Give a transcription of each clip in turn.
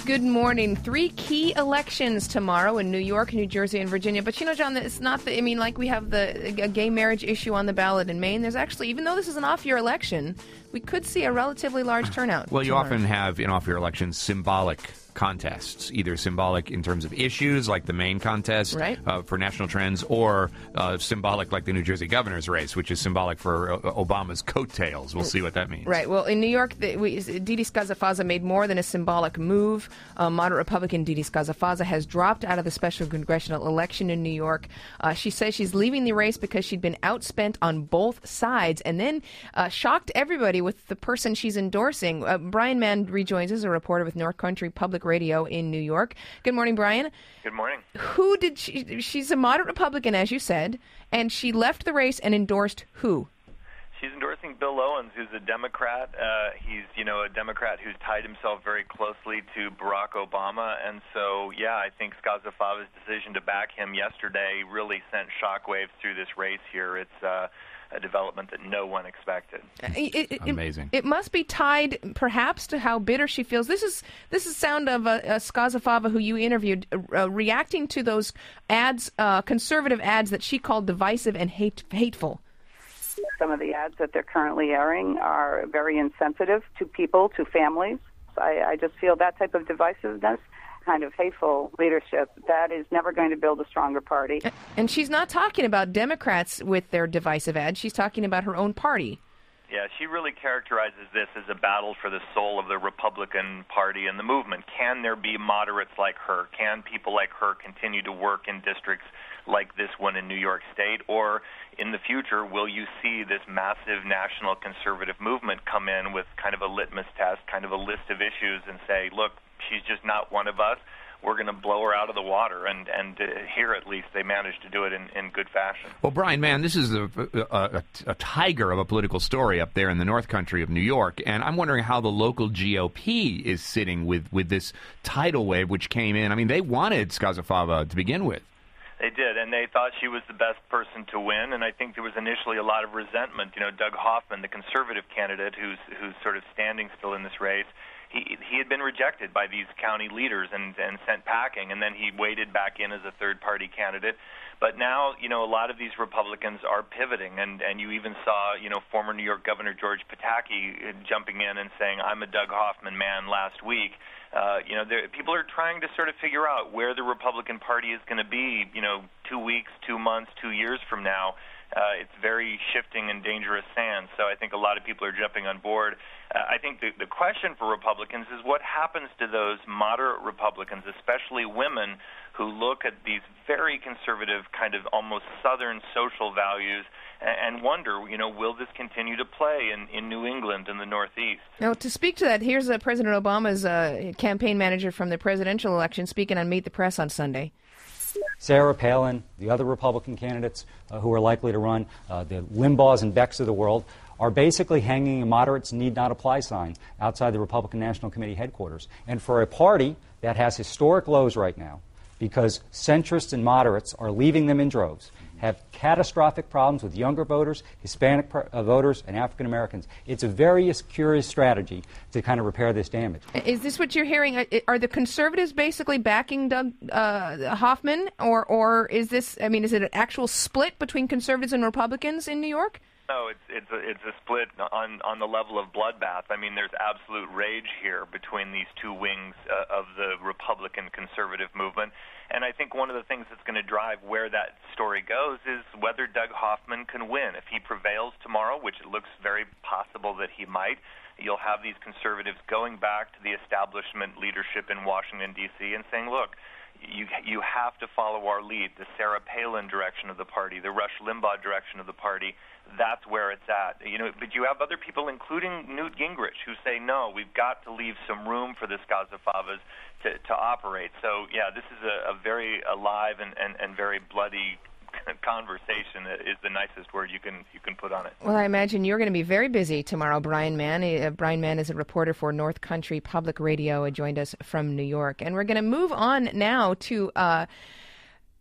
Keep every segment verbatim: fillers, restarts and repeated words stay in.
Good morning. Three key elections tomorrow in New York, New Jersey, and Virginia. But you know, John, it's not the, I mean, like we have the a gay marriage issue on the ballot in Maine. There's actually, even though this is an off-year election, we could see a relatively large turnout. Well, you tomorrow. often have in off-year elections symbolic contests, either symbolic in terms of issues like the Maine contest right. uh, for national trends, or uh, symbolic like the New Jersey governor's race, which is symbolic for uh, Obama's coattails. We'll see what that means. Right. Well, in New York, the, we, Didi Scazafaza made more than a symbolic move. Uh, moderate Republican Didi Scazafaza has dropped out of the special congressional election in New York. Uh, she says she's leaving the race because she'd been outspent on both sides, and then uh, shocked everybody with the person she's endorsing. Uh, Brian Mann rejoins us, a reporter with North Country Public Radio in New York. Good morning, Brian. Good morning. Who did she? She's a moderate Republican, as you said, and she left the race and endorsed who? She's endorsing Bill Owens, who's a Democrat. Uh, he's, you know, a Democrat who's tied himself very closely to Barack Obama, and so, yeah, I think Scazafaza's decision to back him yesterday really sent shockwaves through this race here. It's uh, a development that no one expected. It, it, Amazing. It, it must be tied, perhaps, to how bitter she feels. This is this is sound of a, a Scazafava who you interviewed uh, reacting to those ads, uh, conservative ads that she called divisive and hate, hateful. Some of the ads that they're currently airing are very insensitive to people, to families. I, I just feel that type of divisiveness, kind of hateful leadership, that is never going to build a stronger party. And she's not talking about Democrats with their divisive ads. She's talking about her own party. Yeah, she really characterizes this as a battle for the soul of the Republican Party and the movement. Can there be moderates like her? Can people like her continue to work in districts like this one in New York State? Or in the future, will you see this massive national conservative movement come in with kind of a litmus test, kind of a list of issues and say, look, she's just not one of us. We're going to blow her out of the water, and, and uh, here at least they managed to do it in, in good fashion. Well, Brian, man, this is a, a, a, a tiger of a political story up there in the North Country of New York, and I'm wondering how the local G O P is sitting with, with this tidal wave which came in. I mean, they wanted Scazafava to begin with. They did, and they thought she was the best person to win, and I think there was initially a lot of resentment. You know, Doug Hoffman, the conservative candidate who's who's sort of standing still in this race, he he had been rejected by these county leaders and, and sent packing, and then he waded back in as a third-party candidate. But now, you know, a lot of these Republicans are pivoting, and, and you even saw, you know, former New York Governor George Pataki jumping in and saying, I'm a Doug Hoffman man last week. Uh, you know, there, people are trying to sort of figure out where the Republican Party is going to be, you know, two weeks, two months, two years from now. Uh, it's very shifting and dangerous sand, so I think a lot of people are jumping on board. Uh, I think the, the question for Republicans is what happens to those moderate Republicans, especially women, who look at these very conservative, kind of almost Southern social values and, and wonder, you know, will this continue to play in, in New England and the Northeast? Now, to speak to that, here's uh, President Obama's uh, campaign manager from the presidential election speaking on Meet the Press on Sunday. Sarah Palin, the other Republican candidates uh, who are likely to run, uh, the Limbaughs and Becks of the world, are basically hanging a moderates need not apply sign outside the Republican National Committee headquarters. And for a party that has historic lows right now, because centrists and moderates are leaving them in droves, have catastrophic problems with younger voters, Hispanic pr- uh, voters, and African Americans. It's a very curious strategy to kind of repair this damage. Is this what you're hearing? Are the conservatives basically backing Doug uh, Hoffman, or or is this? I mean, is it an actual split between conservatives and Republicans in New York? No, it's it's a, it's a split on on the level of bloodbath. I mean, there's absolute rage here between these two wings uh, of the Republican conservative movement. And I think one of the things that's going to drive where that story goes is whether Doug Hoffman can win. If he prevails tomorrow, which it looks very possible that he might, you'll have these conservatives going back to the establishment leadership in Washington, D C and saying, look, You you have to follow our lead, the Sarah Palin direction of the party, the Rush Limbaugh direction of the party. That's where it's at. You know, but you have other people, including Newt Gingrich, who say, no, we've got to leave some room for the Scazafavas to, to operate. So, yeah, this is a, a very alive and, and, and very bloody conversation is the nicest word you can you can put on it. Well, I imagine you're going to be very busy tomorrow, Brian Mann. Uh, Brian Mann is a reporter for North Country Public Radio. He joined us from New York. And we're going to move on now to uh,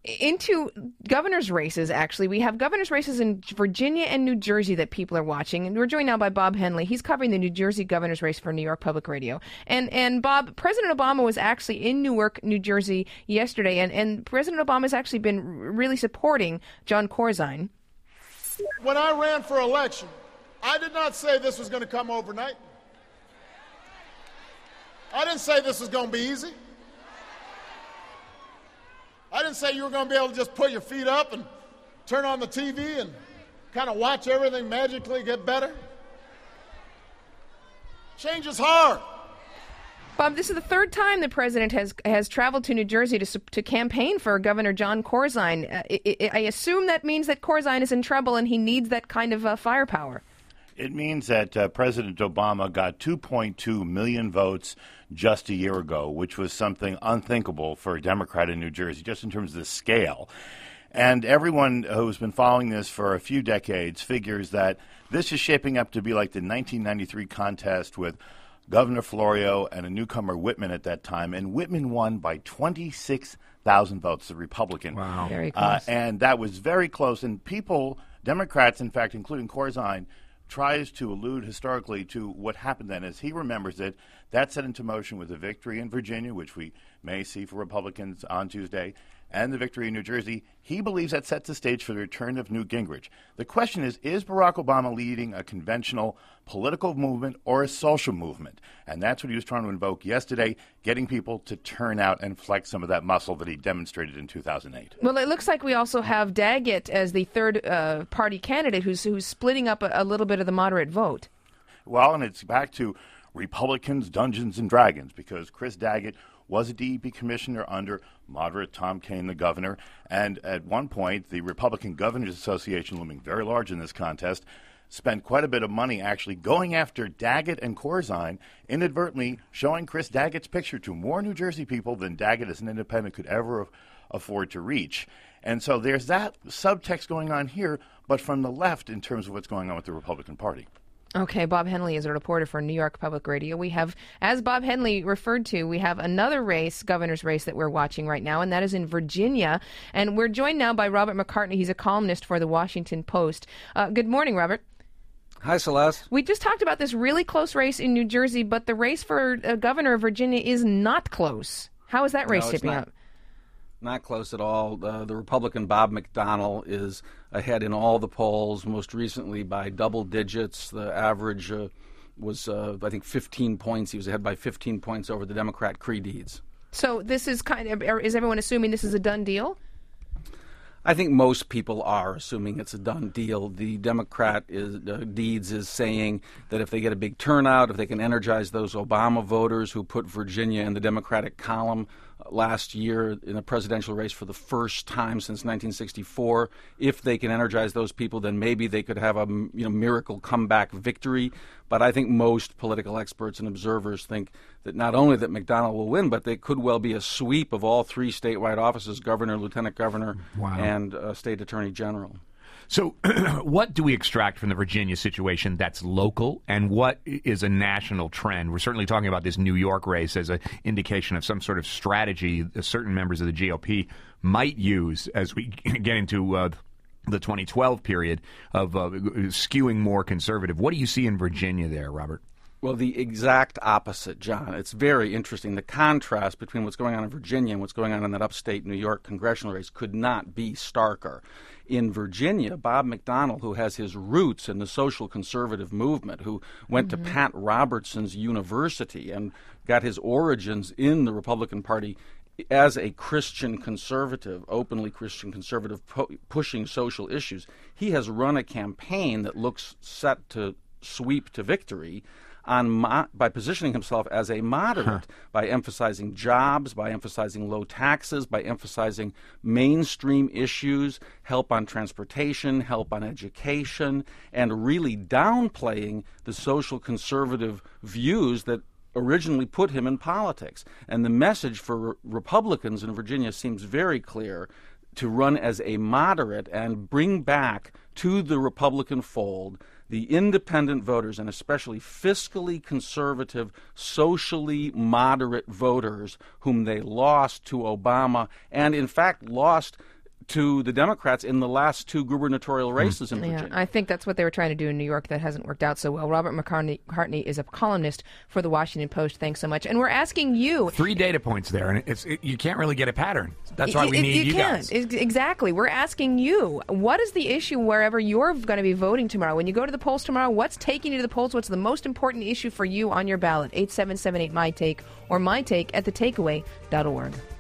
into governor's races, actually. We have governor's races in Virginia and New Jersey that people are watching. And we're joined now by Bob Henley. He's covering the New Jersey governor's race for New York Public Radio. And, and Bob, President Obama was actually in Newark, New Jersey yesterday. And, and President Obama has actually been really supporting Jon Corzine. When I ran for election, I did not say this was going to come overnight. I didn't say this was going to be easy. I didn't say you were going to be able to just put your feet up and turn on the T V and kind of watch everything magically get better. Change is hard. Bob, this is the third time the president has has traveled to New Jersey to to campaign for Governor Jon Corzine. Uh, I, I assume that means that Corzine is in trouble and he needs that kind of uh, firepower. It means that uh, President Obama got two point two million votes just a year ago, which was something unthinkable for a Democrat in New Jersey, just in terms of the scale. And everyone who's been following this for a few decades figures that this is shaping up to be like the nineteen ninety-three contest with Governor Florio and a newcomer Whitman at that time. And Whitman won by twenty-six thousand votes, the Republican. Wow. Very close. Uh, and that was very close. And people, Democrats, in fact, including Corzine, tries to allude historically to what happened then. As he remembers it, that set into motion with the victory in Virginia, which we may see for Republicans on Tuesday, and the victory in New Jersey. He believes that sets the stage for the return of Newt Gingrich. The question is, is Barack Obama leading a conventional political movement or a social movement? And that's what he was trying to invoke yesterday, getting people to turn out and flex some of that muscle that he demonstrated in two thousand eight. Well, it looks like we also have Daggett as the third uh, party candidate who's, who's splitting up a, a little bit of the moderate vote. Well, and it's back to Republicans, Dungeons and Dragons, because Chris Daggett was a D E P commissioner under moderate Tom Kean, the governor. And at one point, the Republican Governors Association, looming very large in this contest, spent quite a bit of money actually going after Daggett and Corzine, inadvertently showing Chris Daggett's picture to more New Jersey people than Daggett as an independent could ever afford to reach. And so there's that subtext going on here, but from the left in terms of what's going on with the Republican Party. Okay, Bob Henley is a reporter for New York Public Radio. We have, as Bob Henley referred to, we have another race, governor's race, that we're watching right now, and that is in Virginia. And we're joined now by Robert McCartney. He's a columnist for the Washington Post. Uh, good morning, Robert. Hi, Celeste. We just talked about this really close race in New Jersey, but the race for uh, governor of Virginia is not close. How is that race no, shaping not, up? Not close at all. Uh, the Republican Bob McDonnell is ahead in all the polls, most recently by double digits. The average uh, was, uh, I think, fifteen points. He was ahead by fifteen points over the Democrat Creed Deeds. So this is kind of, is everyone assuming this is a done deal? I think most people are assuming it's a done deal. The Democrat is, uh, Deeds is saying that if they get a big turnout, if they can energize those Obama voters who put Virginia in the Democratic column uh, last year in a presidential race for the first time since nineteen sixty-four, if they can energize those people, then maybe they could have a you know miracle comeback victory. But I think most political experts and observers think that not only that McDonnell will win, but they could well be a sweep of all three statewide offices, governor, lieutenant governor, wow. and uh, state attorney general. So what do we extract from the Virginia situation that's local, and what is a national trend? We're certainly talking about this New York race as an indication of some sort of strategy that certain members of the G O P might use as we get into uh, the twenty twelve period of uh, skewing more conservative. What do you see in Virginia there, Robert? Well, the exact opposite, John. It's very interesting. The contrast between what's going on in Virginia and what's going on in that upstate New York congressional race could not be starker. In Virginia, Bob McDonnell, who has his roots in the social conservative movement, who went mm-hmm. to Pat Robertson's university and got his origins in the Republican Party as a Christian conservative, openly Christian conservative, pu- pushing social issues, he has run a campaign that looks set to sweep to victory on mo- by positioning himself as a moderate, huh. by emphasizing jobs, by emphasizing low taxes, by emphasizing mainstream issues, help on transportation, help on education, and really downplaying the social conservative views that originally put him in politics. And the message for re- Republicans in Virginia seems very clear: to run as a moderate and bring back to the Republican fold the independent voters, and especially fiscally conservative, socially moderate voters whom they lost to Obama and, in fact, lost to the Democrats in the last two gubernatorial races in Virginia. Yeah, I think that's what they were trying to do in New York. That hasn't worked out so well. Robert McCartney McCartney is a columnist for the Washington Post. Thanks so much. And we're asking you. Three data points there, and it's it, you can't really get a pattern. That's why we it, need you, you can't. guys. Exactly. We're asking you, what is the issue wherever you're going to be voting tomorrow? When you go to the polls tomorrow, what's taking you to the polls? What's the most important issue for you on your ballot? eight seven seven eight, M Y T A K E or my take at the takeaway dot org.